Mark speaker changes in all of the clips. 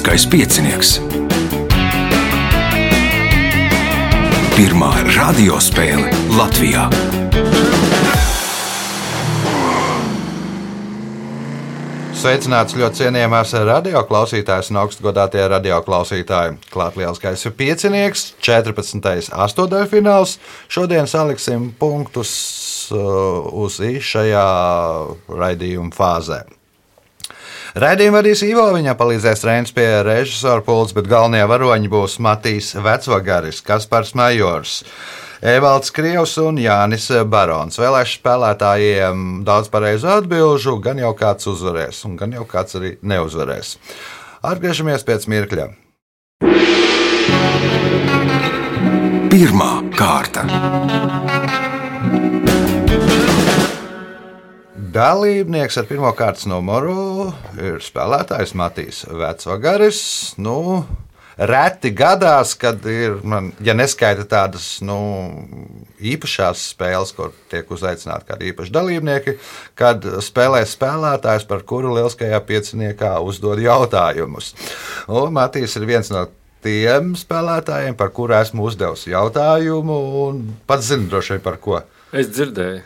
Speaker 1: Lielākais piecinieks. Pirmā radiospēle Latvijā.
Speaker 2: Sveicināts ļoti cienījamās radioklausītājas un augstgodātie radioklausītāji. Klāt lielākais piecinieks, 14. astotdaļfināls. Šodien saliksim punktus uz šajā raidījuma fāzē. Raidījumu vadīs Ivo, viņam palīdzēs Reinis pie režisora pults, bet galvenie varoņi būs Matīs Vecvagaris, Kaspars Majors, Evalds Krievs un Jānis Barons. Vēlēšu spēlētājiem daudz pareizu atbilžu, gan jau kāds uzvarēs, un gan jau kāds arī neuzvarēs. Atgriežamies pēc mirkļa.
Speaker 1: Pirmā kārta.
Speaker 2: Dalībnieks ar pirmo kārtas numuru ir spēlētājs Matīs Vecvagaris. Reti gadās, kad ir, ja neskaita tādas īpašās spēles, kur tiek uzaicināti kādi īpaši dalībnieki, kad spēlē spēlētājs, par kuru lielskajā pieciniekā uzdod jautājumus. Un Matīs ir viens no tiem spēlētājiem, par kuru esmu uzdevusi jautājumu, un pats zinu droši vien par ko.
Speaker 3: Es dzirdēju.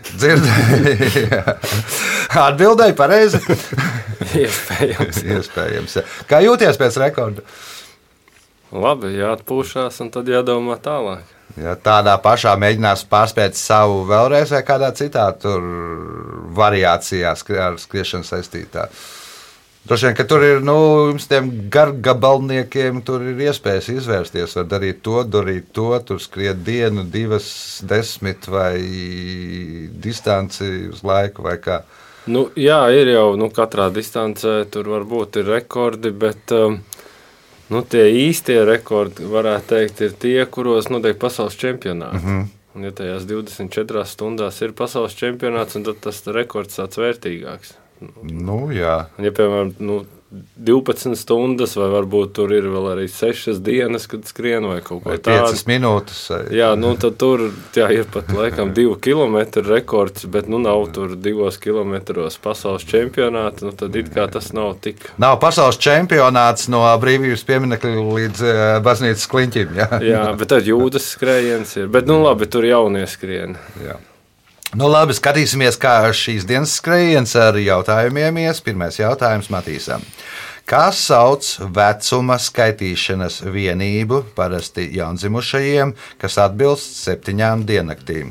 Speaker 2: Atbildēju pareizi?
Speaker 3: Iespējams.
Speaker 2: Kā jūties pēc rekorda?
Speaker 3: Labi, jāatpūšās un tad jādomā tālāk.
Speaker 2: Ja tādā pašā mēģinās pārspēt savu vēlreiz vai kādā citā variācijā ar skriešanu saistītā. Droši vien, ka tur ir, jums tiem gargabalniekiem tur ir iespējas izvērsties, var darīt to, tur skriet dienu, 2, 10 vai distanci uz laiku vai kā.
Speaker 3: Jā, ir jau, katrā distancē tur varbūt ir rekordi, bet tie īstie rekordi, varētu teikt, ir tie, kuros notiek pasaules čempionāti. Un ja tajās 24 stundās ir pasaules čempionāts, tad tas rekords tāds vērtīgāks.
Speaker 2: Jā.
Speaker 3: Ja, piemēram, 12 stundas, vai varbūt tur ir vēl arī 6 dienas, kad skrien vai kaut ko tādu.
Speaker 2: 5 minūtes.
Speaker 3: Jā, tad tur ir pat laikam 2 kilometru rekords, bet nav tur 2 kilometros pasaules čempionāta, tad it kā tas nav tik.
Speaker 2: Nav pasaules čempionāts no Brīvības pieminekļa līdz baznīcas kliņķim.
Speaker 3: Jā, bet tad jūdas skrējiens ir, bet labi, tur jaunie skrien.
Speaker 2: Jā. Labi, skatīsimies, kā šīs dienas skrējiens ar jautājumiem ies. Pirmais jautājums Matīsam. Kā sauc vecuma skaitīšanas vienību parasti jaundzimušajiem, kas atbilst 7 diennaktīm?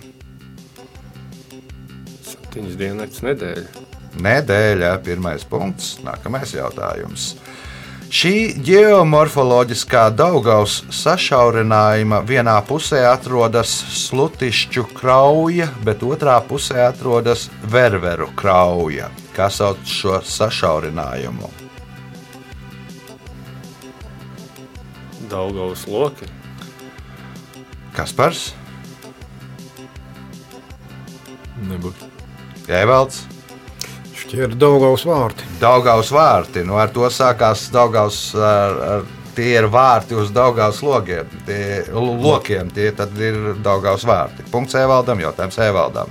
Speaker 3: 7 diennakts nedēļa.
Speaker 2: Nedēļa, pirmais punkts. Nākamais jautājums. Šī ģeomorfoloģiskā Daugavas sašaurinājuma vienā pusē atrodas Slutišķu krauja, bet otrā pusē atrodas Ververu krauja. Kā sauc šo sašaurinājumu?
Speaker 3: Daugavas loki.
Speaker 2: Kaspars?
Speaker 4: Nebūs.
Speaker 2: Evalds?
Speaker 4: Ir Daugavas vārti.
Speaker 2: Daugavas vārti. Ar to sākās Daugavas, tie ir vārti uz Daugavas lokiem. Tie tad ir Daugavas vārti. Punkts Evaldam, jautājums Evaldam.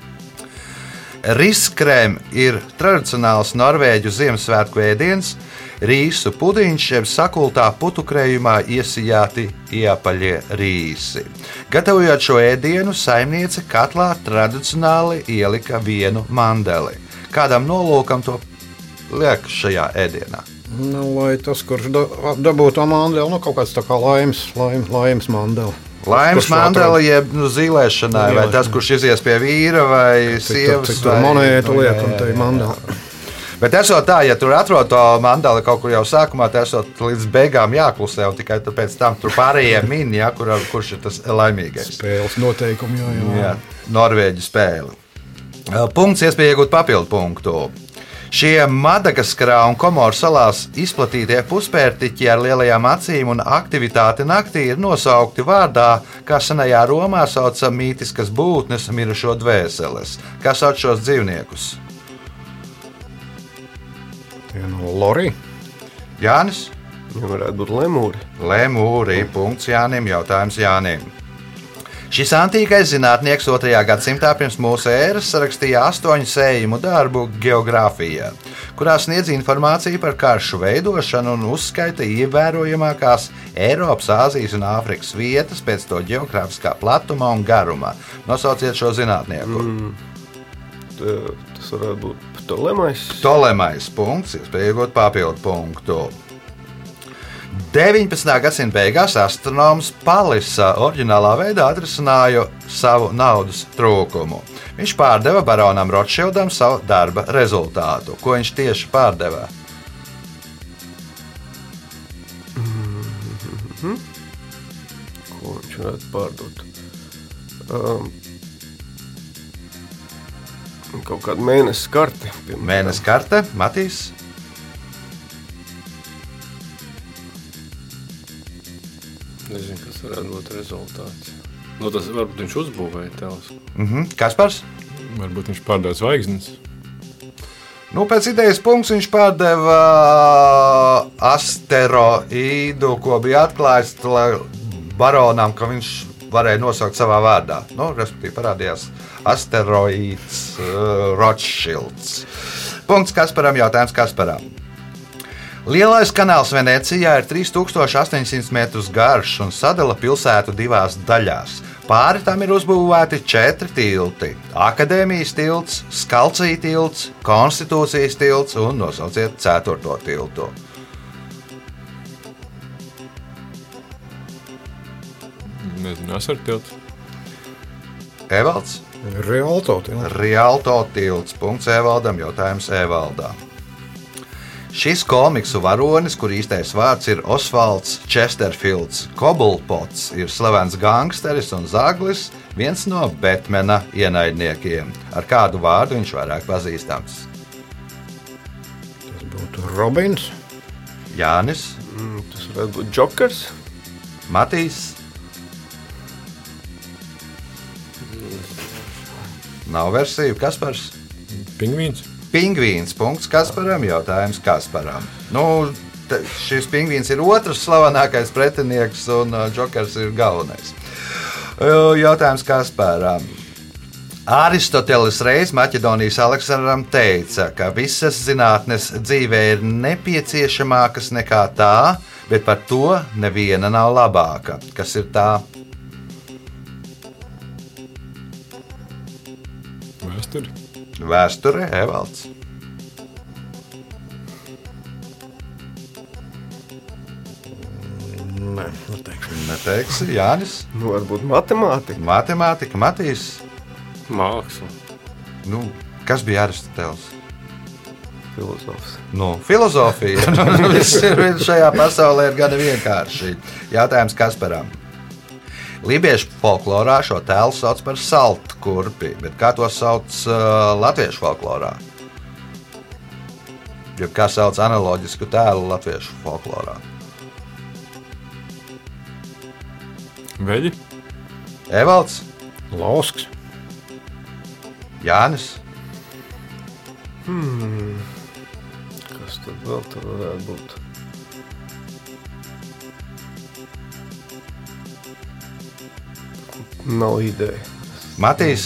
Speaker 2: Riskrēm ir tradicionāls norvēģu Ziemassvētku ēdiens, rīsu pudiņš, jeb sakultā putukrējumā iesijāti iepaļie rīsi. Gatavojot šo ēdienu, saimniece katlā tradicionāli ielika vienu mandeli. Kādam nolūkam to liek šajā ēdienā?
Speaker 4: Lai tas, kurš dabūtu mandeli, kaut kāds tā kā laimes mandeli.
Speaker 2: Laimes mandeli, jeb zīlēšanai, vai tas, kurš izies pie vīra vai sievas.
Speaker 4: Cik tur monētu liek un te mandeli.
Speaker 2: Bet esot tā, ja tur atrod to mandeli kaut kur jau sākumā, tad esot līdz beigām jāklusē, un tikai pēc tam tur pārējie min, kurš ir tas laimīgais.
Speaker 4: Spēles noteikumi, jā.
Speaker 2: Norvēģu spēle. Punkts, iespēja iegūt papildu punktu. Šie Madagaskarā un Komoru salās izplatītie puspērtiķi ar lielajām acīm un aktivitāti naktī ir nosaukti vārdā, kā senajā Romā sauca mītiskas būtnes mirušo dvēseles. Kā sauc šos dzīvniekus?
Speaker 4: Lori.
Speaker 2: Jānis?
Speaker 5: Varētu būt lemūri.
Speaker 2: Lemūri. Punkts Jānim, jautājums Jānim. Šis antīkais zinātnieks 2. gadsimtā pirms mūsu ēras rakstīja 8 sējumu darbu geogrāfijā, kurā sniedz informāciju par karšu veidošanu un uzskaita ievērojamākās Eiropas, Āzijas un Āfrikas vietas pēc to geogrāfiskā platuma un garuma. Nosauciet šo zinātnieku.
Speaker 5: Tas varētu būt Ptolemais.
Speaker 2: Ptolemais punkts, iespēja iegūt papildu punktu. 19. gadsimta beigās astronoms Palisa oriģinālā veidā atrisināja savu naudas trūkumu. Viņš pārdeva baronam Rotšildam savu darba rezultātu. Ko viņš tieši pārdeva?
Speaker 5: Ko viņš varētu pārdot? Kaut kādu mēnesis karti.
Speaker 2: Mēnesis karte, Matīs.
Speaker 3: Nezinu, kas varētu būt rezultāts. Nu, tas varbūt viņš uzbūvēja teleskopu.
Speaker 2: Kaspars?
Speaker 6: Varbūt viņš pārdeva zvaigznes.
Speaker 2: Nu, pēc idejas punkts viņš pārdeva asteroīdu, ko bija atklājis baronam, ka viņš varēja nosaukt savā vārdā. Nu, respektīvi parādījās asteroīds Rotšilds. Punkts Kasparam, jautājums Kasparam. Lielais kanāls Venecijā ir 3800 metrus garš un sadala pilsētu divās daļās. Pāri tam ir uzbūvēti 4 tilti - Akadēmijas tilts, Skalcija tilts, Konstitūcijas tilts un nosauciet 4. tiltu.
Speaker 6: Nezinu, Asartilts.
Speaker 2: Evalds? Rialto tilts. Punkts Evaldam, jautājums Evaldam. Šis komiksu varonis, kur īstais vārds ir Osvalds Chesterfields Cobblepots, ir slavens gangsteris un zaglis, viens no Batmana ienaidniekiem. Ar kādu vārdu viņš vairāk pazīstams?
Speaker 4: Tas būtu Robins.
Speaker 2: Jānis,
Speaker 5: Tas varētu būt Džokers.
Speaker 2: Matīs. Nav versiju, Kaspars.
Speaker 6: Pingvīns.
Speaker 2: Pingvīns. Punkts Kasparam, jautājums Kasparam. Nu, šis pingvīns ir otrs slavenākais pretinieks un Džokers ir galvenais. Jautājums Kasparam. Aristoteles reiz Maķedonijas Aleksandram teica, ka visas zinātnes dzīvē ir nepieciešamākas nekā tā, bet par to neviena nav labāka. Kas ir tā?
Speaker 6: Vēsturi.
Speaker 2: Vēsture, Evalds.
Speaker 4: Nē, neteikšu.
Speaker 2: Neteiksi, Jānis.
Speaker 5: Nu, varbūt matemātika.
Speaker 2: Matemātika, Matīs.
Speaker 3: Māksla.
Speaker 2: Nu, kas bija Aristoteles?
Speaker 5: Filozofs.
Speaker 2: Nu, filozofija. Viss šajā pasaulē ir gana vienkārši. Jautājums Kasparam. Lībiešu folklorā šo tēlu sauc par saltkurpi, bet kā to sauc latviešu folklorā? Ja kā sauc analoģisku tēlu latviešu folklorā?
Speaker 6: Veļi.
Speaker 2: Evalds,
Speaker 4: Lausks.
Speaker 2: Jānis,
Speaker 5: Kas tad vēl tur varētu būt? Nav ideja.
Speaker 2: Matīs.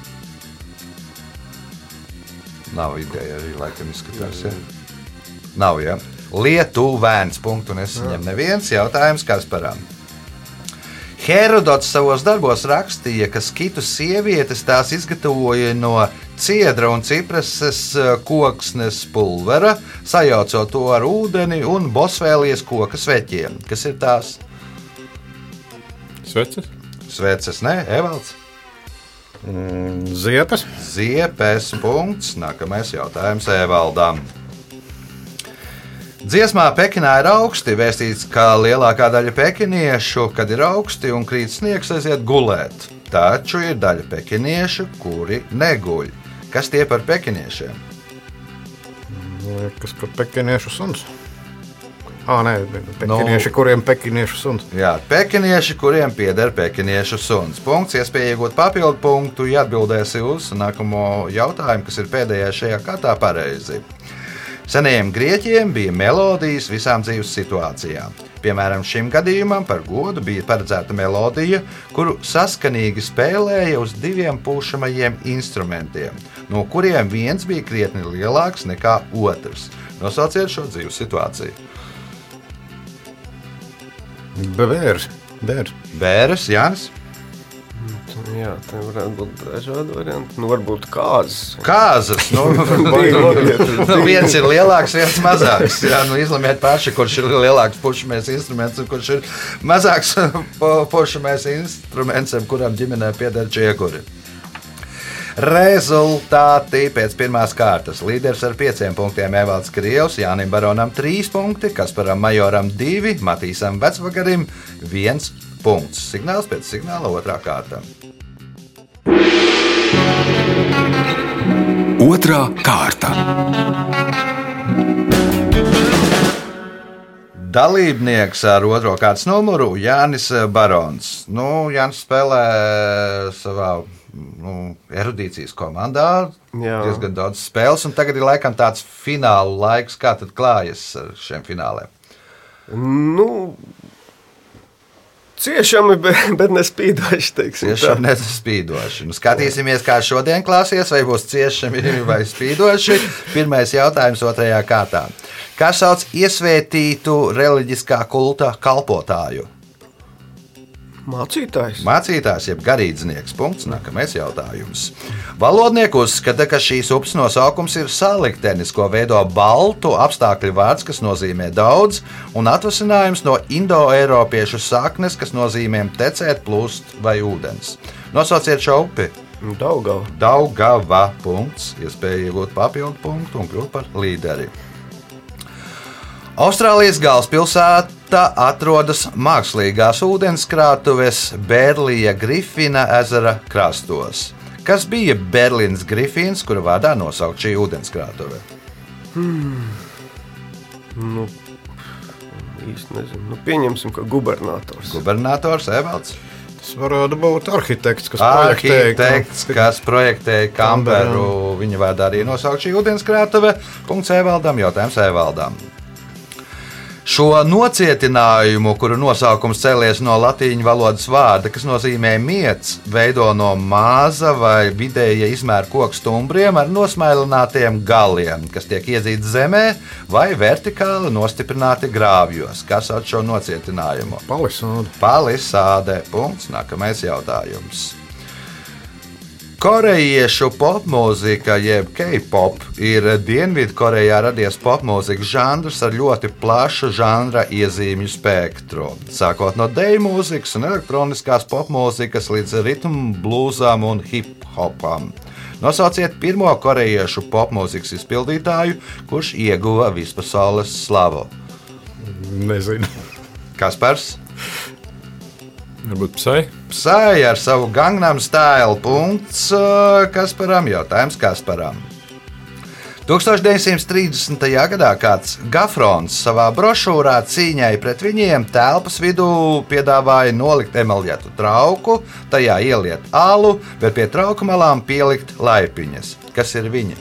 Speaker 2: Nav ideja arī, laikam izskatās, ja? Nav, ja? Lietuvēns, punktu nesaņem neviens. Jautājums Kasparam. Herodots savos darbos rakstīja, ka skitu sievietes tās izgatavoja no ciedra un cipreses koksnes pulvera, sajaucot to ar ūdeni un bosvēlijas koka sveķiem. Kas ir tās?
Speaker 6: Sveces.
Speaker 2: Sveces, ne? Evalds?
Speaker 4: Ziepes.
Speaker 2: Ziepes, punkts. Nākamais jautājums Evaldam. Dziesmā Pekinā ir augsti vēstīts, ka lielākā daļa pekiniešu, kad ir augsti un krīt sniegs, aiziet gulēt. Taču ir daļa pekiniešu, kuri neguļ. Kas tie par pekiniešiem?
Speaker 4: Kas par pekiniešu suns? Nē, pekinieši, kuriem pekiniešu suns.
Speaker 2: Jā, pekinieši, kuriem pieder pekiniešu suns. Punkts, iespēja iegūt papildu punktu, ja atbildēsi uz nākamo jautājumu, kas ir pēdējais šajā kārtā pareizi. Senajiem grieķiem bija melodijas visām dzīves situācijām. Piemēram, šim gadījumam par godu bija paredzēta melodija, kuru saskanīgi spēlēja uz 2 pušamajiem instrumentiem, no kuriem viens bija krietni lielāks nekā otrs. Nosauciet šo dzīves situāciju.
Speaker 4: Bērs.
Speaker 2: Bēres, Jānis.
Speaker 5: Jā, tā varētu būt dažādi varianti. Nu, varbūt kāzas.
Speaker 2: Kāzas. Viens ir lielāks, viens mazāks. Jā, izlemiet paši, kurš ir lielāks pušamais instruments un kurš ir mazāks pušamais instruments, kuram ģimenē pieder čiekuri. Rezultāti pēc pirmās kārtas. Līderis ar 5 punktiem Evalds Krievs, Jānim Baronam 3 punkti, Kasparam Majoram 2, Matīsam Vecvagarim 1 punkts. Signāls pēc signāla otrā kārta.
Speaker 1: Otrā kārta.
Speaker 2: Dalībnieks ar otro kārtas numuru Jānis Barons. Jānis spēlē savā erudīcijas komandā.
Speaker 5: Jā.
Speaker 2: Diezgan daudz spēles, un tagad ir laikam tāds finālu laiks. Kā tad klājas ar šiem fināliem?
Speaker 5: Ciešami, bet nespīdoši, teiksim.
Speaker 2: Ciešami, nespīdoši. Skatīsimies, kā šodien klāsies, vai būs ciešami vai spīdoši. Pirmais jautājums otrajā kārtā. Kā sauc iesvētītu reliģiskā kulta kalpotāju? Mācītājs, jeb garīdznieks. Punkts. Nākamais jautājums. Valodnieki uzskata, ka šīs upes nosaukums ir saliktenis, ko veido baltu apstākļu vārds, kas nozīmē daudz, un atvasinājums no indoeiropiešu saknes, kas nozīmē tecēt, plūst vai ūdens. Nosauciet šo upi. Daugava. Punkts. Iespēja iegūt papildu punktu un kļūt par līderi. Austrālijas galvaspilsēta atrodas mākslīgās ūdenskrātuves Bērlija Grifina ezera krastos. Kas bija Berlīnas Grifins, kura vārdā nosaukt šī ūdenskrātuve?
Speaker 5: Īsti nezinu. Pieņemsim, ka gubernators.
Speaker 2: Gubernators, Evalds.
Speaker 4: Tas varētu būt arhitekts,
Speaker 2: kas projektēja Kamberu. Viņa vārdā arī nosaukt šī ūdenskrātuve. Punkts Evaldam, jautājums Evaldam. Šo nocietinājumu, kuru nosaukums cēlies no latīņu valodas vārda, kas nozīmē miets, veido no maza vai vidēja izmēra koku stumbriem ar nosmailinātiem galiem, kas tiek iedzīti zemē vai vertikāli nostiprināti grāvjos. Kas sauc šo nocietinājumu? Palisāde. Punkts. Nākamais jautājums. Korejiešu popmūzika, jeb K-pop, ir Dienvidkorejā radies popmūzikas žanrs ar ļoti plašu žanra iezīmju spektru. Sākot no deju mūzikas un elektroniskās popmūzikas līdz ritmu, blūzām un hip-hopam. Nosauciet pirmo korejiešu popmūzikas izpildītāju, kurš ieguva vispasaules slavu.
Speaker 4: Nezinu.
Speaker 2: Kaspars?
Speaker 6: Varbūt Psy?
Speaker 2: Psy ar savu Gangnam Style. Punkts Kasparam, jautājums Kasparam. 1930. gadā kāds Gafrons savā brošūrā cīņai pret viņiem telpas vidū piedāvāja nolikt emalietu trauku, tajā ieliet alu, bet pie trauku malām pielikt laipiņas. Kas ir viņi?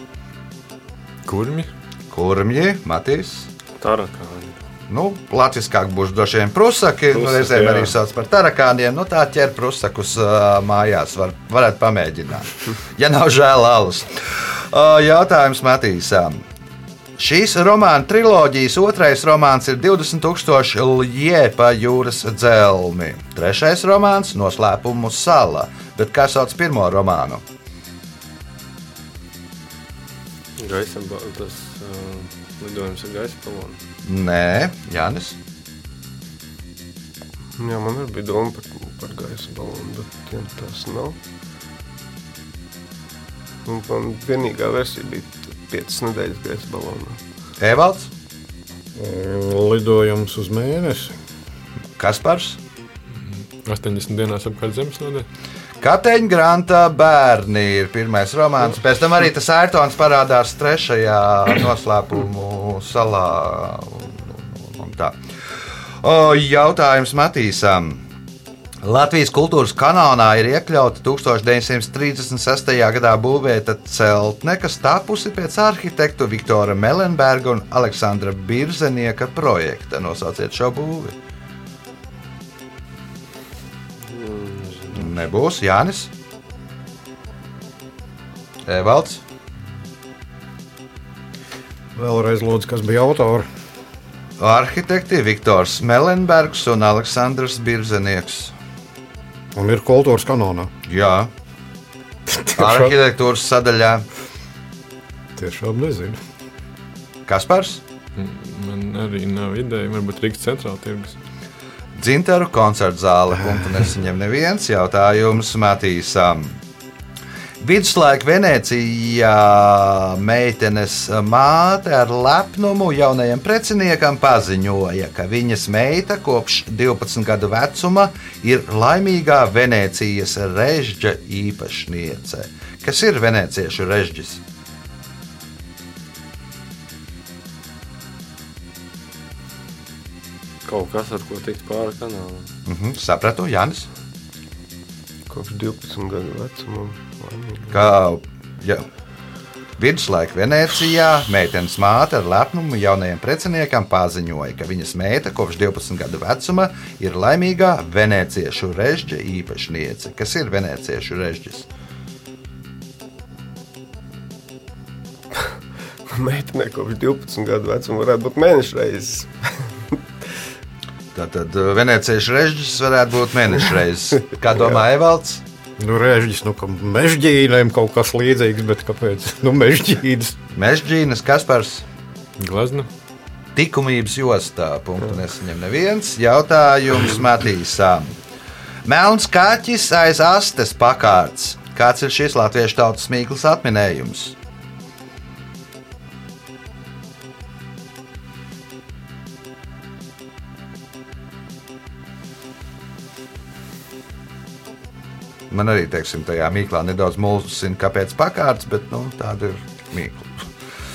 Speaker 2: Kurmji, Matīs?
Speaker 3: Tarakāni.
Speaker 2: Latviskāk būs droši vien prusaki, reizēm arī sauc par tarakāniem. Tā ķer prusakus mājās, varētu pamēģināt, ja nav žēl alus. Jautājums Matīsam. Šīs romāna triloģijas otrais romāns ir 20,000 Ljē pa jūras dzelmi. Trešais romāns Noslēpumu sala, bet kā sauc pirmo romānu?
Speaker 3: Tas lidojums ar gaisa balonu.
Speaker 2: Nē, Jānis.
Speaker 5: Jā, man arī bija doma par gaisa balonu, bet tas nav. Un man vienīgā versija bija 5 nedēļas gaisa balonā.
Speaker 2: Evalds?
Speaker 4: Lidojums uz mēnesi.
Speaker 2: Kaspars?
Speaker 6: 80 dienās apkārt zemeslodē.
Speaker 2: Kapteiņa Granta bērni ir pirmais romāns. Pēc tam arī tas Ayrtons parādās trešajā Noslēpumu salā. Jautājums Matīsam. Latvijas kultūras kanālā ir iekļauta 1936. gadā būvēta celtne, kas tapusi pēc arhitektu Viktora Melenberga un Aleksandra Birzenieka projekta. Nosauciet šo būvi. Nebūs. Jānis. Evalds.
Speaker 4: Vēlreiz lūdzu, kas bija autori.
Speaker 2: Arhitekti Viktors Melenbergs un Aleksandrs Birzenieks.
Speaker 4: Un ir kultūras kanonā.
Speaker 2: Jā. Arhitektūras sadaļā.
Speaker 4: Tiešām nezinu.
Speaker 2: Kaspars.
Speaker 6: Man arī nav ideja, varbūt Rīgas centrāla tirgus.
Speaker 2: Dzintaru koncertu zāle. Punktu nesaņem neviens. Jautājums Matīsam. Viduslaika Venecijā meitenes māte ar lepnumu jaunajam preciniekam paziņoja, ka viņas meita kopš 12 gadu vecuma ir laimīgā Venecijas režģa īpašniece. Kas ir veneciešu režģis?
Speaker 3: Kaut kas, ar ko tikt pāri kanālam.
Speaker 2: Sapratu, Jānis.
Speaker 5: Kopš 12 gadu vecuma.
Speaker 2: Kā viduslaika Venecijā meitenes māte ar lepnumu jaunajam preciniekam paziņoja, ka viņas meita kopš 12 gadu vecuma ir laimīgā veneciešu režģa īpašniece. Kas ir veneciešu režģis?
Speaker 5: Meitenē kopš 12 gadu vecuma varētu būt mēnešreizes.
Speaker 2: Tātad veneciešu režģis varētu būt mēnešreizes. Kā domā Evalds?
Speaker 4: Režģis, ka mežģīnēm kaut kas līdzīgs, bet kāpēc? Mežģīnas.
Speaker 2: Mežģīnas, Kaspars.
Speaker 6: Glazna.
Speaker 2: Likumības jostā. Punktu nesaņem neviens. Jautājums Matīsam. Melns kaķis aiz astes pakārts. Kāds ir šis latviešu tautas mīklas atminējums? Man arī, teiksim, tajā mīklā nedaudz mulsina, kāpēc pakārts, bet tāda ir mīkla.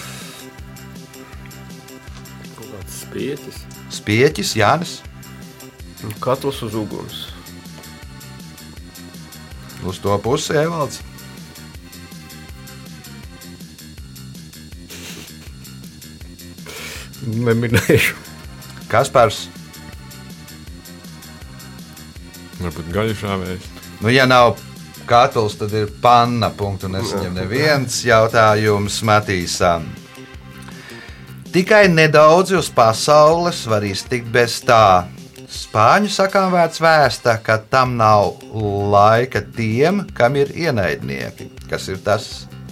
Speaker 3: Kaut kāds spieķis.
Speaker 2: Spieķis, Jānis.
Speaker 5: Katls uz uguns.
Speaker 2: Uz to pusi, Evalds.
Speaker 4: Neminēšu.
Speaker 2: Kaspars.
Speaker 6: Varbūt gaļu šāvējs.
Speaker 2: Ja nav katls, tad ir panna. Punktu nesaņem neviens. Jautājums Matīsam. Tikai nedaudzi uz pasaules var iztikt bez tā. Spāņu sakām vērts vēsta, ka tam nav laika tiem, kam ir ienaidnieki. Kas ir tas?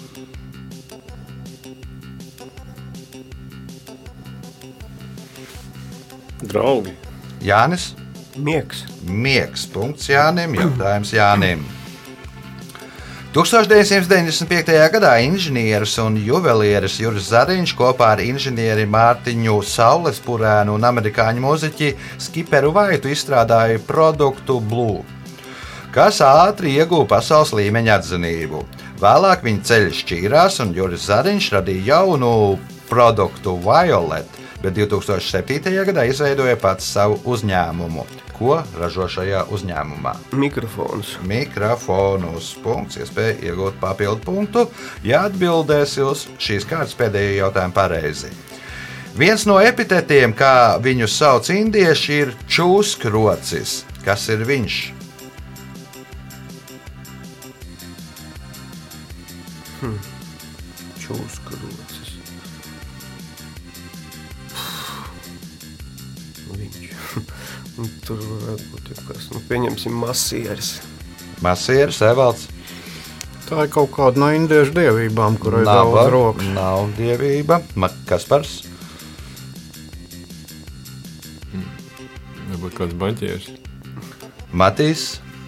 Speaker 3: Draugi.
Speaker 2: Jānis.
Speaker 5: Miegs.
Speaker 2: Miegs. Punkts Jānim. Jautājums Jānim. 1995. gadā inženieris un juvelieris Juris Zariņš kopā ar inženieri Mārtiņu Saulespurēnu un amerikāņu mūziķi Skiperu Vaitu izstrādāja produktu Blue, kas ātri ieguva pasaules līmeņa atzinību. Vēlāk viņa ceļi šķīrās un Juris Zariņš radīja jaunu produktu Violet, bet 2007. gadā izveidoja pats savu uzņēmumu. Ko ražo šajā uzņēmumā?
Speaker 5: Mikrofonus.
Speaker 2: Mikrofonus. Punkts. Iespēja iegūt papildu punktu, ja atbildēsi uz šīs kārtas pēdējo jautājumu pareizi. Viens no epitetiem, kā viņus sauc indieši, ir čūskrocis. Kas ir viņš?
Speaker 5: Čūskrocis. Tur varētu būt jau kas. Pieņemsim masieris.
Speaker 2: Masieris, Evalds.
Speaker 4: Tā ir kaut kāda no indiešu dievībām, kurai daudz rokas.
Speaker 2: Nav dievība. Kaspars.
Speaker 6: Varbūt kāds baņķieris.
Speaker 2: Matīs.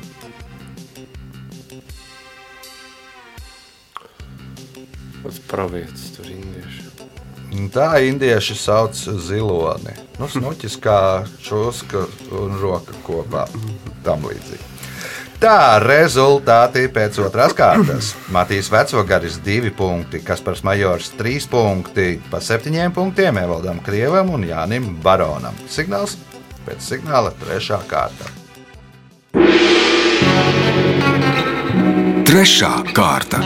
Speaker 3: Pats pravietis tur indieši.
Speaker 2: Tā indieši sauc ziloni. Snuķis kā čūska un roka kopā. Tam līdzīgi. Tā rezultāti pēc otrās kārtas. Matīs Vecvagaris 2 punkti, Kaspars Majors 3 punkti, pa 7 punktiem Evaldam Krievam un Jānim Baronam. Signāls pēc signāla 3. kārta.
Speaker 1: 3. kārta.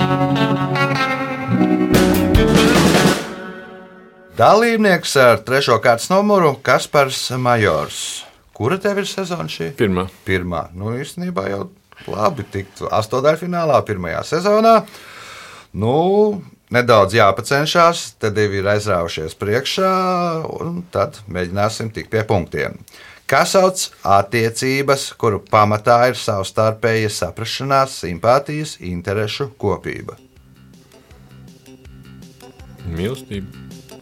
Speaker 1: Dalībnieks
Speaker 2: ar 3. kārtas numuru Kaspars Majors. Kura tev ir sezona šī?
Speaker 6: Pirmā.
Speaker 2: Nu, īstenībā jau labi tikt astotdaļfinālā pirmajā sezonā. Nu, nedaudz jāpacenšās, tad divi ir aizrāvušies priekšā, un tad mēģināsim tikt pie punktiem. Kā sauc attiecības, kuru pamatā ir savstarpēja saprašanās, simpātijas, interešu kopība?
Speaker 6: Mīlestība.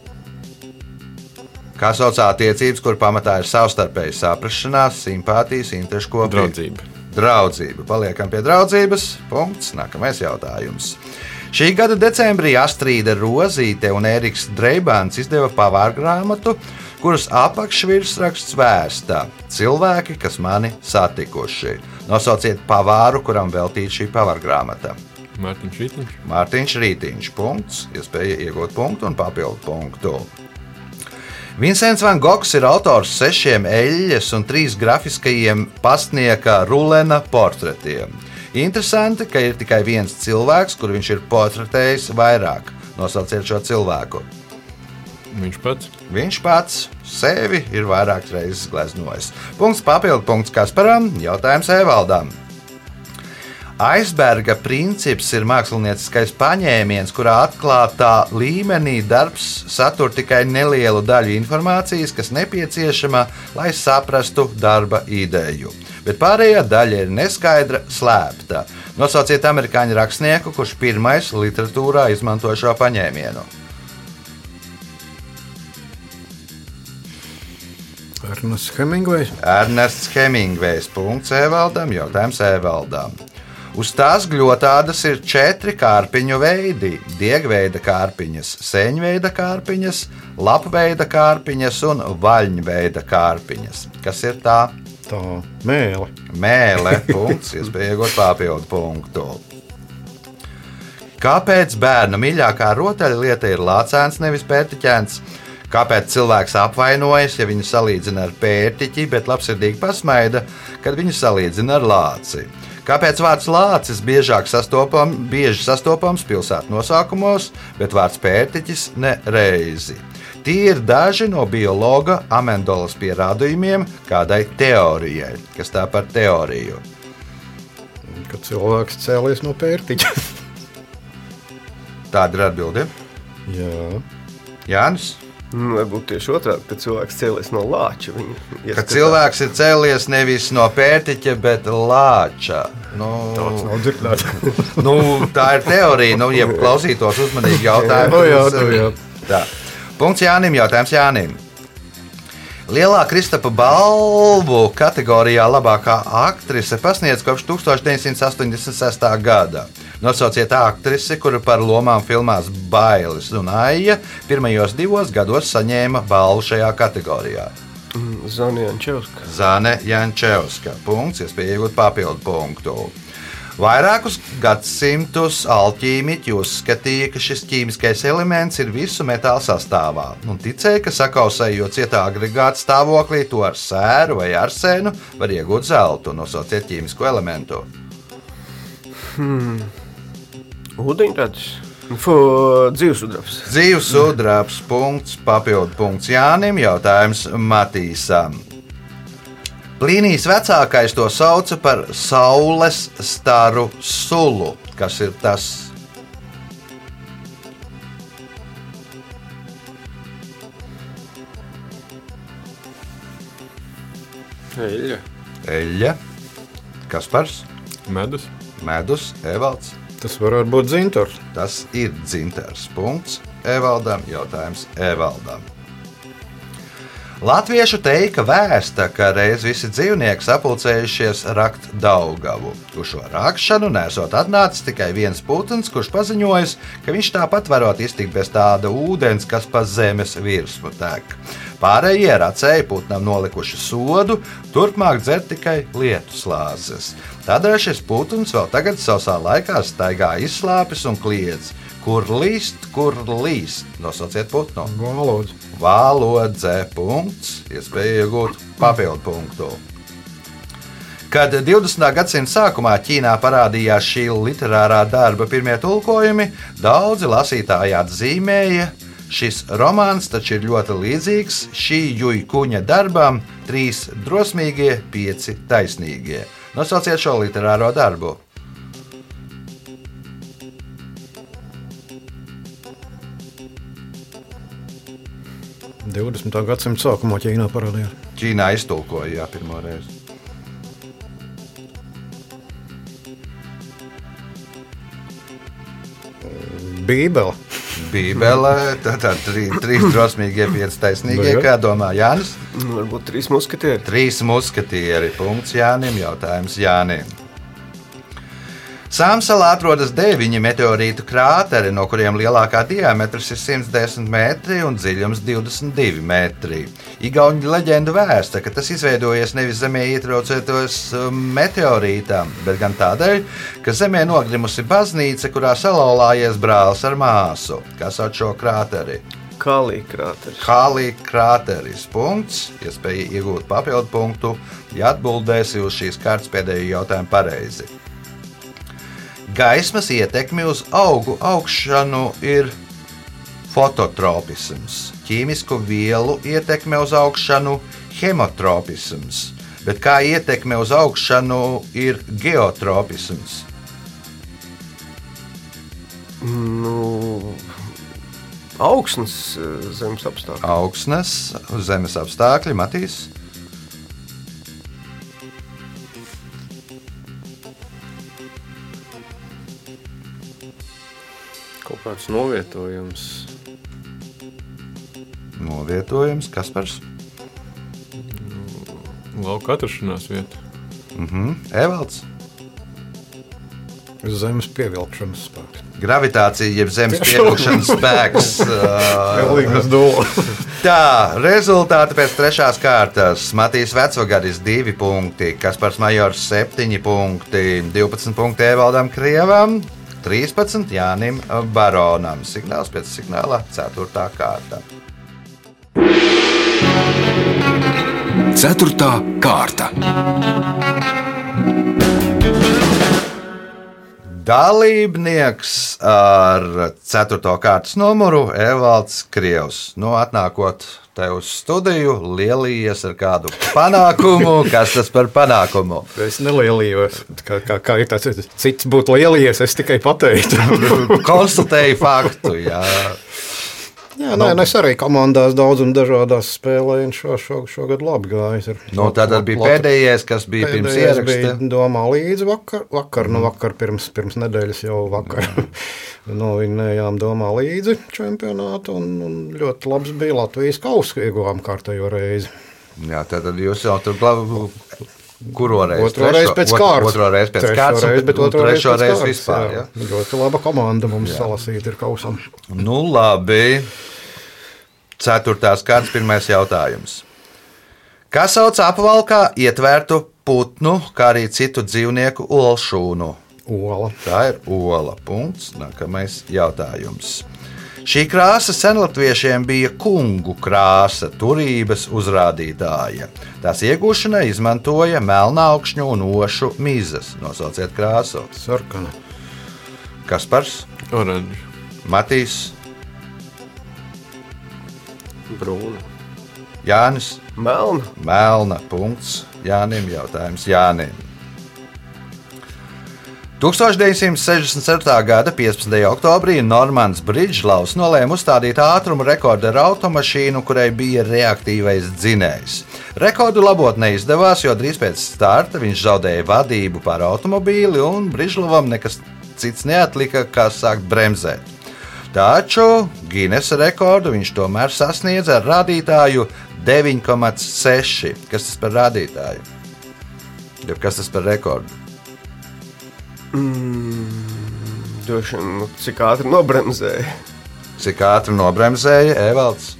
Speaker 2: Kā sauc attiecības, kuru pamatā ir savstarpēja saprašanās, simpātijas, interešu kopība? Draudzība. Paliekam pie draudzības. Punkts. Nākamais jautājums. Šī gada decembrī Astrīda Rozīte un Ēriks Dreibāns izdeva pavārgrāmatu, kuras apakšvirsraksts vēsta cilvēki, kas mani satikuši. Nosauciet pavāru, kuram veltīta šī pavārgrāmata. Mārtiņš Rītiņš. Punkts. Iespēja iegūt punktu un papildu punktu. Vincents Van Gogs ir autors 6 eļļas un 3 grafiskajiem pastnieka Rulena portretiem. Interesanti, ka ir tikai viens cilvēks, kur viņš ir portretējis vairāk. Nosauciet šo cilvēku. Viņš pats sevi ir vairākas reizes gleznojis. Punkts papildu punkts Kasparam, jautājums Evaldam. Aizberga princips ir mākslinieckais paņēmiens, kurā atklātā līmenī darbs satur tikai nelielu daļu informācijas, kas nepieciešama, lai saprastu darba ideju. Bet pārējā daļa ir neskaidra, slēpta. Nosauciet amerikāņu rakstnieku, kurš pirmais literatūrā izmanto šo paņēmienu. Ernests Hemingvejs. Punkts Evaldam, jautājums Evaldam. Uz tās gļotādas ir 4 kārpiņu veidi - diegveida kārpiņas, seņveida kārpiņas, lapveida kārpiņas un vaļņveida kārpiņas. Kas ir tā?
Speaker 4: Tā mēle.
Speaker 2: Mēle. Punkts. Iespēja iegūt papildu punktu. Kāpēc bērna mīļākā rotaļlieta ir lācēns, nevis pērtiķēns? Kāpēc cilvēks apvainojas, ja viņu salīdzina ar pērtiķi, bet labsirdīgi pasmaida, kad viņu salīdzina ar lāci? Kāpēc vārds lācis bieži sastopams pilsētu nosaukumos, bet vārds pērtiķis nereizi? Tie ir daži no biologa Amendolas pierādījumiem kādai teorijai. Kas tā par teoriju?
Speaker 4: Kad cilvēks cēlies no pērtiķa.
Speaker 2: Tāda ir atbilde.
Speaker 4: Jā.
Speaker 2: Jānis?
Speaker 5: Varbūt tieši otrādi, kad cilvēks cēlies no lāča.
Speaker 2: Kad cilvēks ir cēlies nevis no pērtiķa, bet lāča.
Speaker 4: Tāds nav dzirdēts.
Speaker 2: Tā ir teorija. Ja klausītos uzmanīgi jautājumu.
Speaker 4: Jā.
Speaker 2: Tā. Punkts Jānim, jautājums Jānim. Lielā Kristapa balvu kategorijā labākā aktrise pasniedz kopš 1986. gada. Nosauciet aktrisi, kura par lomām filmās Bailes un Aija pirmajos 2 gados saņēma balvu šajā kategorijā. Zane Jančevska. Punkts, iespēja iegūt papildu punktu. Vairākus gadsimtus alķīmiķi uzskatīja, ka šis ķīmiskais elements ir visu metālu sastāvā, un ticēja, ka sakausējot cietā agregāta stāvoklī to ar sēru vai arsēnu var iegūt zeltu. Nosauciet ķīmisko elementu.
Speaker 5: Ūdeņradis. Dzīvsudrabs.
Speaker 2: Dzīvsudrabs. Punkts, papildu punkts Jānim, jautājums Matīsam. Plīnijs vecākais to sauca par saules staru sulu. Kas ir tas? Eļļa. Kaspars? Medus. Evalds?
Speaker 4: Tas var būt dzintars.
Speaker 2: Tas ir dzintars. Punkts Evaldam, jautājums Evaldam. Latviešu teika vēsta, ka reiz visi dzīvnieki sapulcējušies rakt Daugavu. Uz šo rakšanu nesot atnācis tikai viens putns, kurš paziņojis, ka viņš tāpat varot iztikt bez tāda ūdens, kas pa zemes virsmu tek. Pārējie racēji putnam nolikuši sodu, turpmāk dzert tikai lietuslāzes. Tādēļ šis putns vēl tagad sausā laikā staigā izslāpis un kliedz. Kur līst? Nosauciet putnu. Valodze. Punkts. Iespēja iegūt papildu punktu. Kad 20. gadsimta sākumā Ķīnā parādījās šī literārā darba pirmie tulkojumi, daudzi lasītāji atzīmēja, Šis romāns taču ir ļoti līdzīgs šī Juikuņa darbam 3 drosmīgie, 5 taisnīgie. Nosauciet šo literāro darbu.
Speaker 4: - 20. gadsimta sākumā Ķīnā parādījās.
Speaker 2: Ķīnā iztulkoja, jā, pirmo reizi.
Speaker 4: Bībele.
Speaker 2: Bībele, tad 3 drosmīgie, 5 taisnīgie, kā domā Jānis?
Speaker 5: Varbūt 3 muskatieri.
Speaker 2: 3 muskatieri. Punkts Jānim, jautājums Jānim. Sāmsalā atrodas 9 meteorītu krāteri, no kuriem lielākā diametrs ir 110 metri un dziļums 22 metri. Igauņu leģenda vēsta, ka tas izveidojies nevis Zemē ietraucētos meteorītām, bet gan tādēļ, ka Zemē nogrimusi baznīca, kurā salauzājies brālis ar māsu. Kā sauc šo krāteri?
Speaker 5: Kālī krāteris.
Speaker 2: Kālī krāteris. Punkts. Iespēja iegūt papildu punktu, ja atbildēsi uz šīs kārtas pēdējo jautājumu pareizi. Gaismas ietekme uz augu augšanu ir fototropisms, ķīmisku vielu ietekme uz augšanu – hemotropisms, bet kā ietekme uz augšanu ir geotropisms?
Speaker 5: Augsnes zemes apstākļi.
Speaker 2: Augsnes zemes apstākļi, Matīs?
Speaker 3: Kaut kāds novietojums.
Speaker 2: Novietojums, Kaspars?
Speaker 6: Lauka atrašanās vieta.
Speaker 2: Evalds?
Speaker 4: Zemes pievilkšanas spēks.
Speaker 2: Gravitācija, jeb zemes pievilkšanas spēks.
Speaker 4: Galīgas dolas.
Speaker 2: Tā, rezultāti pēc 3. kārtas. Matīs Vecvagaris 2 punkti, Kaspars Majors 7 punkti, 12 punkti Evaldam Krievam, 13 Jānim Baronam. Signāls pēc signāla 4. kārta.
Speaker 1: 4. kārta.
Speaker 2: Dalībnieks ar 4. kārtas numuru Evalds Krievs. Atnākot te uz studiju, lielījies ar kādu panākumu. Kas tas par panākumu?
Speaker 4: Es nelielījos. Kā ir tāds cits būtu lielījies, es tikai pateicu.
Speaker 2: Konstatēju faktu, jā.
Speaker 4: Jā, nē, es arī komandās daudz un dažādās spēlēju, un šogad labi gājis.
Speaker 2: Tad bija pēdējais, kas bija pirms ieraksta.
Speaker 4: Domā līdzi vakar pirms nedēļas jau vakar. Novinējām domā līdzi čempionātu, un ļoti labs bija Latvijas kausa ieguvām kārtējo reizi.
Speaker 2: Jā, tad jūs jau tur kuro reizi?
Speaker 4: Otro reizi pēc kārtas.
Speaker 2: Otro reizi pēc kārtas, bet trešo reizi vispār. Jā.
Speaker 4: Ļoti laba komanda mums salasīt ir kausam.
Speaker 2: Labi. 4. kārtas pirmais jautājums. Kā sauc apvalkā ietvērtu putnu, kā arī citu dzīvnieku olšūnu?
Speaker 4: Ola.
Speaker 2: Tā ir ola. Punkts. Nākamais jautājums. Šī krāsa senlatviešiem bija kungu krāsa, turības uzrādītāja. Tās iegūšanai izmantoja melnaukšņu un ošu mizas. Nosauciet krāsu.
Speaker 4: Sarkana.
Speaker 2: Kaspars?
Speaker 6: Oranži.
Speaker 2: Matīs?
Speaker 3: Brūna.
Speaker 2: Jānis?
Speaker 5: Melna.
Speaker 2: Melna. Punkts. Jānim jautājums Jānim. 1967. gada 15. oktobrī Normans Bridžlavs nolēma uzstādīt ātrumu rekordu ar automašīnu, kurai bija reaktīvais dzinējs. Rekordu labot neizdevās, jo drīz pēc starta viņš zaudēja vadību pār automobīli, un Bridžlavam nekas cits neatlika, kā sākt bremzēt. Taču Ginesa rekordu viņš tomēr sasniedza ar rādītāju 9,6. Kas tas par rādītāju? Kas tas par rekordu?
Speaker 5: Droši vien, cik ātri nobremzēja.
Speaker 2: Cik ātri nobremzēja Evalds?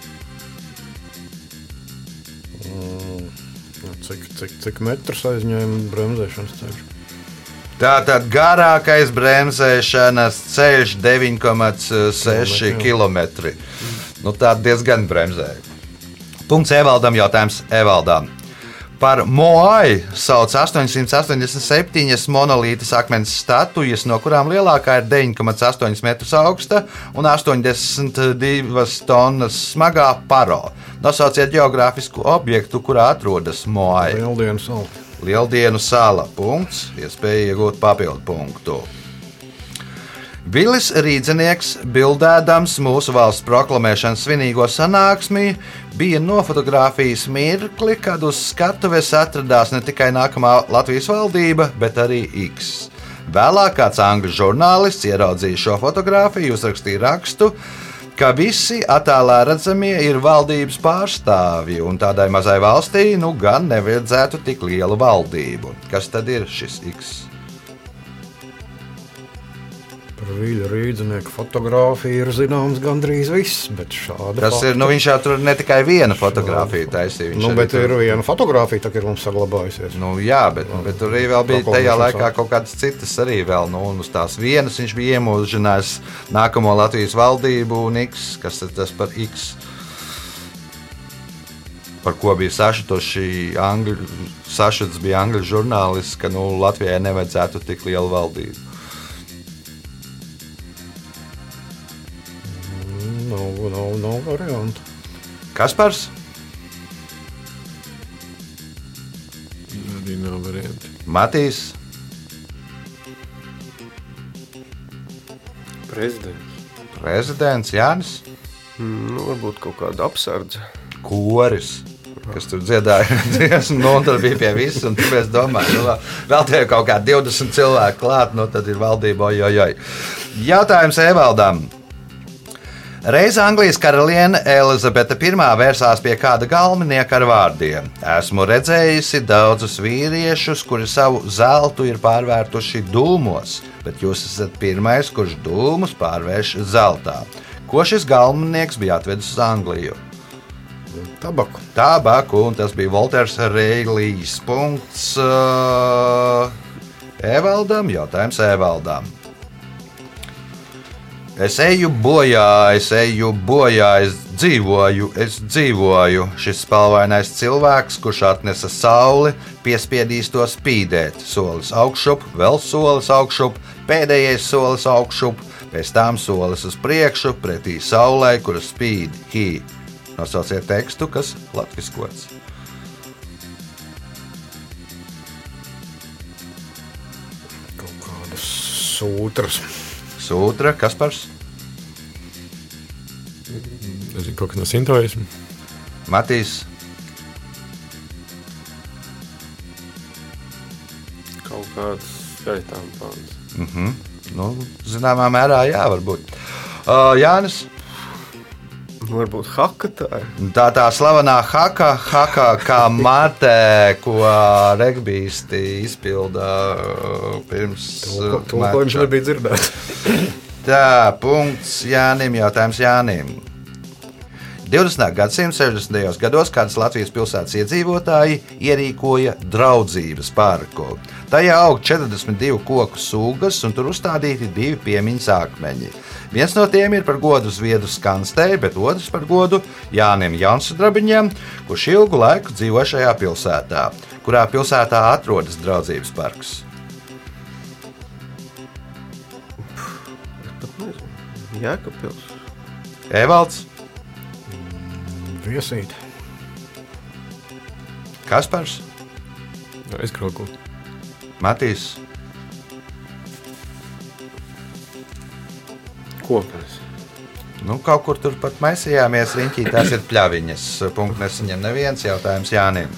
Speaker 4: Cik metrus aizņēma bremzēšanas ceļš?
Speaker 2: Tātad garākais bremzēšanas ceļš 9,6 km. Tā diezgan bremzēja. Punkts Evaldam, jautājums Evaldam. Par Moai sauc 887 monolītas akmens statujas, no kurām lielākā ir 9,8 metrus augsta un 82 tonnas smagā paro. Nosauciet geogrāfisku objektu, kurā atrodas Moai.
Speaker 4: Lieldienu sala.
Speaker 2: Lieldienu sala. Punkts. Iespēja iegūt papildu punktu. Vilis Rīdzenieks, bildēdams mūsu valsts proklamēšanas svinīgo sanāksmi, bija nofotografējis mirkli, kad uz skatuves atradās ne tikai nākamā Latvijas valdība, bet arī X. Vēlāk kāds angļu žurnālists ieraudzīja šo fotogrāfiju, uzrakstīja rakstu, ka visi attēlā redzamie ir valdības pārstāvji, un tādai mazai valstī nu gan nevajadzētu tik lielu valdību. Kas tad ir šis X?
Speaker 4: Par Viļa Rīdzenieku fotogrāfiju ir zināms gandrīz viss, bet šāda
Speaker 2: Tas ir, nu viņš jau tur ne tikai viena fotogrāfija taisīja.
Speaker 4: Nu, bet ir viena fotogrāfija, tā ir mums saglabājusies.
Speaker 2: Nu, jā, bet tur arī vēl bija tajā laikā kaut kādas citas arī vēl. Nu, un uz tās vienas viņš bija iemūžinājis nākamo Latvijas valdību un X, kas tas par X. Par ko bija sašutoši sašuts bija angļu žurnālists, ka nu, Latvijai nevajadzētu tik lielu valdību.
Speaker 4: Nav variantu.
Speaker 2: Kaspars?
Speaker 6: Arī nav varianti.
Speaker 2: Matīs? Prezidents Jānis?
Speaker 5: Nu, varbūt kaut kāda apsardze.
Speaker 2: Koris, kas tur dziedāja dziesmu, nu, un tur bija pie viss, un tur es domāju, nu, vēl tie kaut kā 20 cilvēki klāt, nu, tad ir valdība, ojojoj. Jautājums Evaldam. Reiz Anglijas karaliene Elizabete I vērsās pie kāda galmenieka ar vārdiem: esmu redzējusi daudzus vīriešus, kuri savu zeltu ir pārvērtuši dūmos, bet jūs esat pirmais, kurš dūmus pārvērš zeltā. Ko šis galmenieks bija atvedis uz Angliju?
Speaker 4: Tabaku.
Speaker 2: Tabaku, un tas bija Volters Reilijs. Punkts Evaldam, jautājums Evaldam. Es eju bojā, es dzīvoju. Šis spalvainais cilvēks, kurš atnesa sauli, piespiedīs to spīdēt. Solis augšup, vēl solis augšup, pēdējais solis augšup, pēc tam solis uz priekšu, pretī saulē, kura spīd. Hī. Nosauciet tekstu, kas latviskots.
Speaker 4: Kaut kādas sūtras.
Speaker 2: Sūtra, Kaspars?
Speaker 6: Es zinu, kaut kas no sintoismu.
Speaker 2: Matīs?
Speaker 3: Kaut kāds skaitām pāns.
Speaker 2: Nu, zināmā mērā jā, varbūt. Jānis?
Speaker 5: Varbūt haka tā ir.
Speaker 2: Tā slavenā haka kā mate, ko regbisti izpilda pirms
Speaker 4: To, ko viņš nebija dzirdēts.
Speaker 2: Tā, punkts Jānim, jautājums Jānim. 20. gadsimta 60. gados kādas Latvijas pilsētas iedzīvotāji ierīkoja draudzības parku. Tajā aug 42 koku sūgas un tur uzstādīti 2 piemiņas akmeņi. Viens no tiem ir par godu Zviedru Skanstei, bet otrs par godu Jānim Jaunsudrabiņam, kurš ilgu laiku dzīvo šajā pilsētā. Kurā pilsētā atrodas draudzības parks?
Speaker 5: Es pat nezinu. Jēkabpils.
Speaker 2: Evalds?
Speaker 4: Viesīt.
Speaker 2: Kaspars?
Speaker 6: Aizkrauko.
Speaker 2: Matīs?
Speaker 3: Koknes.
Speaker 2: Nu, kaut kur tur pat maisījāmies riņķī, tās ir pļaviņas. Punkts nesaņem neviens, jautājums Jānim.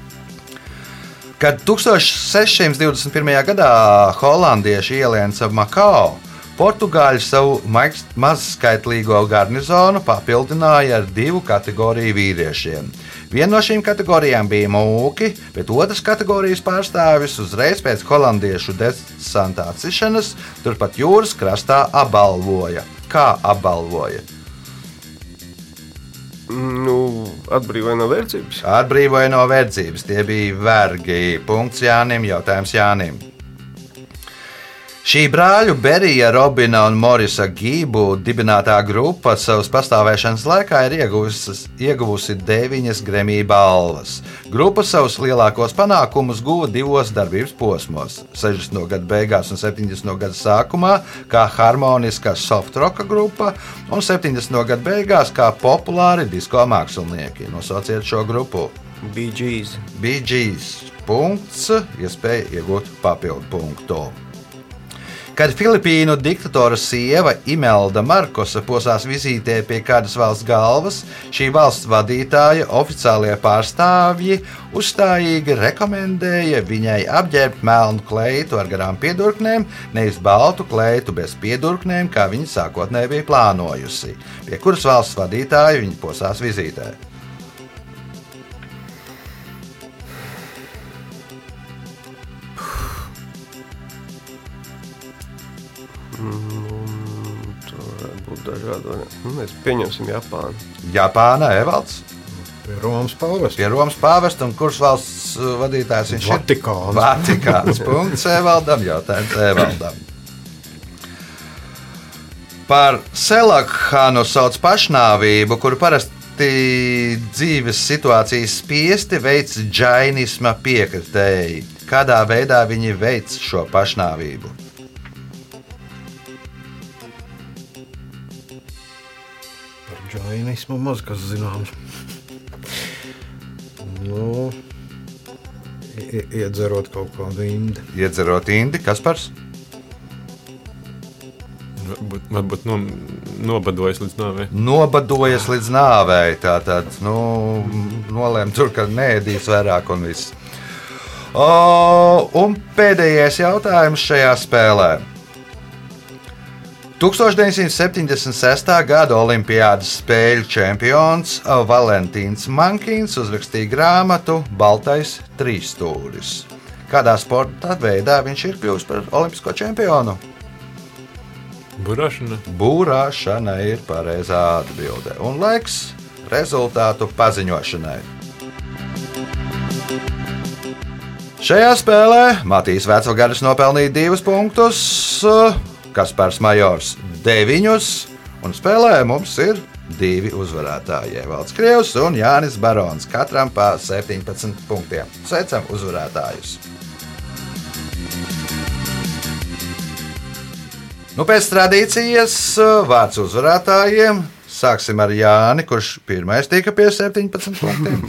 Speaker 2: Kad 1621. gadā holandieši ielēca Makao, portugāļi savu mazskaitlīgo garnizonu papildināja ar 2 kategoriju vīriešiem. Viena no šīm kategorijām bija mūki, bet otras kategorijas pārstāvis uzreiz pēc holandiešu desanta atcišanas turpat jūras krastā apbalvoja. Kā apbalvoja?
Speaker 5: Nu, atbrīvoja no verdzības.
Speaker 2: Atbrīvoja no verdzības, tie bija vergi. Punkts Jānim, jautājums Jānim. Šī brāļu Berija, Robina un Morisa Gību dibinātā grupa savas pastāvēšanas laikā ir ieguvusi 9 Grammy balvas. Grupa savus lielākos panākumus guva 2 darbības posmos - 60. gadu beigās un 70. gadu sākumā kā harmoniska softroka grupa un 70. gadu beigās kā populāri disko mākslinieki. Nosauciet šo grupu.
Speaker 5: Bee Gees.
Speaker 2: Bee Gees. Punkts, iespēja iegūt papildu punktu. Kad Filipīnu diktatora sieva Imelda Markosa posās vizītē pie kādas valsts galvas, šī valsts vadītāja oficiālie pārstāvji uzstājīgi rekomendēja viņai apģērbt melnu kleitu ar garām piedurknēm, nevis baltu kleitu bez piedurknēm, kā viņa sākotnēji bija plānojusi. Pie kuras valsts vadītāja viņa posās vizītē?
Speaker 5: Dažādi. Mēs pieņemsim Japānu.
Speaker 2: Japāna, Evalds.
Speaker 4: Pie Romas pāvesta.
Speaker 2: Pie Romas pāvesta un kurš valsts vadītājs viņš ir?
Speaker 4: Vatikāns.
Speaker 2: Vatikāns. Punkts Evaldam, jautājums Evaldam. Par Selakhanu sauc pašnāvību, kuru parasti dzīves situācijas spiesti veic džainisma piekritēji. Kādā veidā viņi veic šo pašnāvību?
Speaker 4: Džainismu maz kas zināms. Nu, iedzerot kaut kādu indi.
Speaker 2: Iedzerot indi, Kaspars?
Speaker 6: Varbūt nobadojas līdz nāvei.
Speaker 2: Nobadojas līdz nāvei. Tātad, nolēma tur, ka neēdīs vairāk un viss. Un pēdējais jautājums šajā spēlē. 1976. gada Olimpiādas spēļu čempions Valentīns Mankins uzrakstīja grāmatu Baltais trīsstūris. Kādā sporta veidā viņš ir kļuvis par olimpisko čempionu?
Speaker 6: Burāšana.
Speaker 2: Burāšana ir pareizā atbilde. Un laiks rezultātu paziņošanai. Šajā spēlē Matīs Vecvagaris nopelnīja 2 punktus, Kaspars Majors 9, un spēlē mums ir 2 uzvarētāji. Evalds Krievs un Jānis Barons, katram pa 17 punktiem. Sveicam uzvarētājus! Pēc tradīcijas vārds uzvarētājiem. Sāksim ar Jāni, kurš pirmais tika pie 17 punktiem.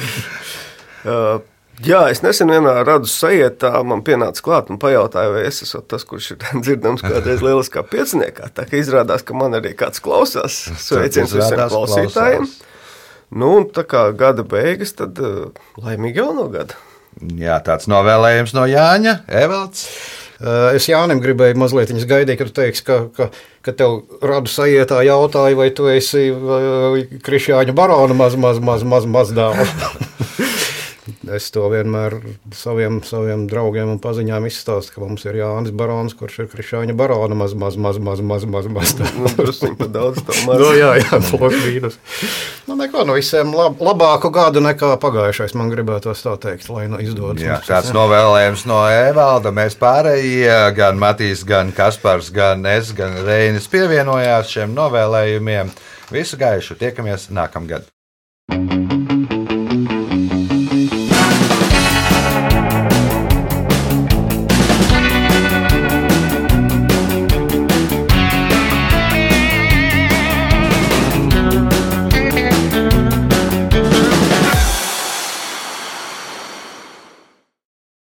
Speaker 5: Jā, es nesen vienā radu sajietā man pienāca klāt un pajautāja, vai es esmu tas, kurš ir dzirdams kādreiz lieliskā pieciniekā. Tā kā izrādās, ka man arī kāds klausās. Sveiciens visiem klausītājiem. Un tā kā gada beigas, tad laimīgi jauno gadu.
Speaker 2: Jā, tāds novēlējums no Jāņa. Evalds?
Speaker 4: Es Jānim gribēju mazliet gaidīt, ka tu teiksi, ka tev radu sajietā jautāja, vai tu esi Krišjāņa Barona maz dāvā. Es to vienmēr saviem draugiem un paziņām izstāstu, ka mums ir Jānis Barons, kurš ir Krišjāņa Barona maz.
Speaker 5: Drusciņ pa daudz to maz.
Speaker 4: Jā, plus mīnus. Neko, visiem labāku gadu nekā pagājušais, man gribētos tā teikt, lai izdodas.
Speaker 2: Jā, tāds novēlējums no Evalda. Mēs pārējie, gan Matīs, gan Kaspars, gan es, gan Reinis pievienojās šiem novēlējumiem. Visu gaišu, tiekamies nākamgad!